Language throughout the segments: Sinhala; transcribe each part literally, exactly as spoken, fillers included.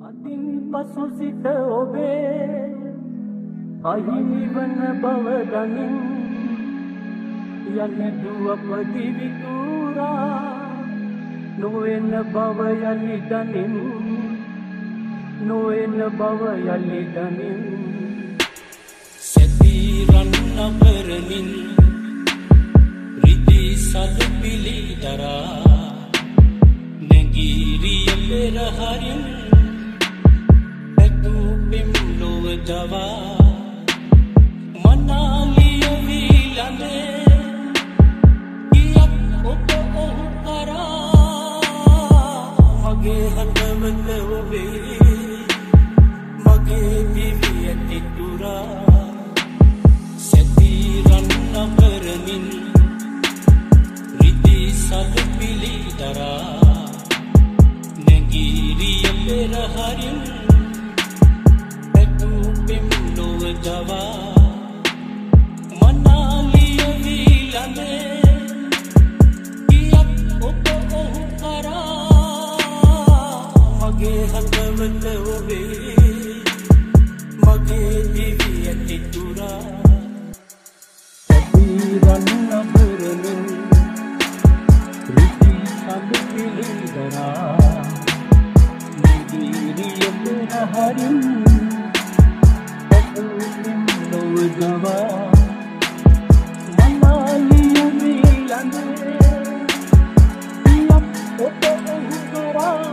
අතින් පසු සිට ඔබේ අහිමි වන බව දනින් යන්නේ දුවපදි විතුරා නොවන බව යලි දනින් නොවන බව යලි දනින් සැතිරන් නබරමින් රිදි සද පිලි දරා නැගිරිය පෙරහරින් පැතු පෙම් ලොව දවා මනාලිය වීලඳේ ගියක් ඔබ ඔහු කරා මගේ හදවත ඔබේ මගේ දිවිය තිතුරා සැතිරන් නබරමින් රිදි සද පිලි දරා නැගිරිය පෙරහරින් පැතු පෙම් ලොව දවා මනාලිය වීලඳේ ගියක් ඔබ ඔහු කරා මගේ හදවත ඔබේ මගේ දිවිය තිතුරා සැතිරන් නබරමින් රිදි සද පිලි දරා නැගිරිය පෙරහරින් පැතු පෙම් ලොව දවා මනාලිය වීලඳේ ගියක් ඔබ ඔහු කරා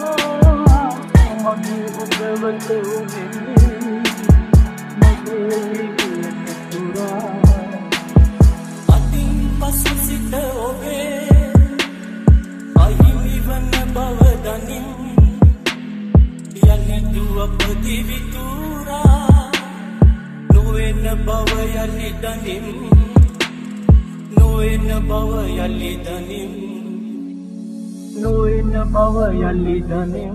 මගේ හදවත ඔබේ මගේ දිවිය තිතුරා අතින් පසු සිට ඔබේ අහිමි වන බව දනින් යන්නේ දුවපදි විතුරා නොවන බව යලි දනින් නොවන බව යලි දනින් නොවන බව යලි දනින්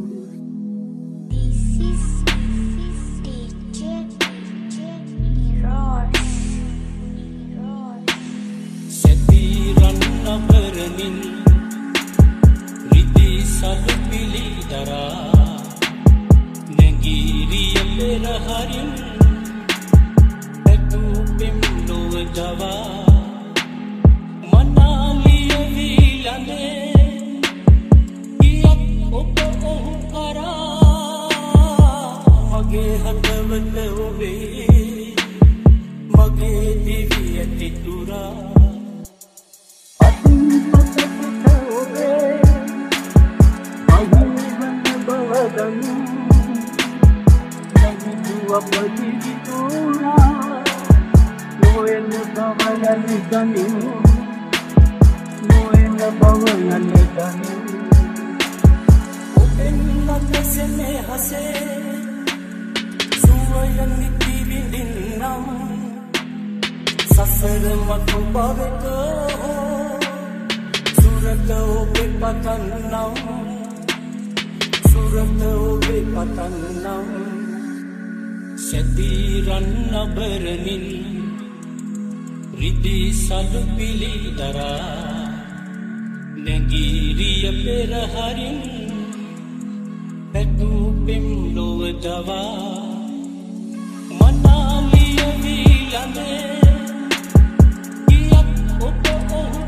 සැතිරන් නබරමින් රිදි සද පිලි දරා නැගිරිය පෙරහරින් පැතු පෙම් ලොව දවා මනාලිය වීලඳේ ගියක් ඔබ ඔහු කරා මගේ හදවත ඔබේ මගේ දිවිය තිතුරා අතින් පසු සිට ඔබේ අහිමි වන බව දනින් යන්නේ දුවපදි විතුරා නොවන බව යලි දනින් නොවන බව යලි දනින් ඔබෙන් නැසෙන්නේ හසේ සුවයන් නිති විඳින්නම් සසර මතු බවක සුරත ඔබේ පතන්නම් සුරත ඔබේ පතන්නම් සැතිරන් නබරමින් රිදි සද පිලි දරා නැගිරිය පෙරහරින් පැතු පෙම් ලොව දවා මනාලිය වීලඳේ ගියක් ඔබ ඔහු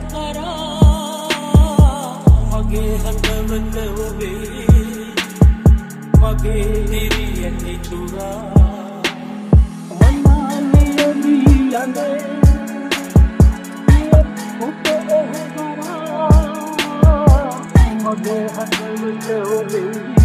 කරා මගේ හදවත ඔබේ මගේ දිවිය තිතුරා මනාලිය වීලඳේ ගියක් ඔබ ඔහු කරා මගේ හදවත ඔබේ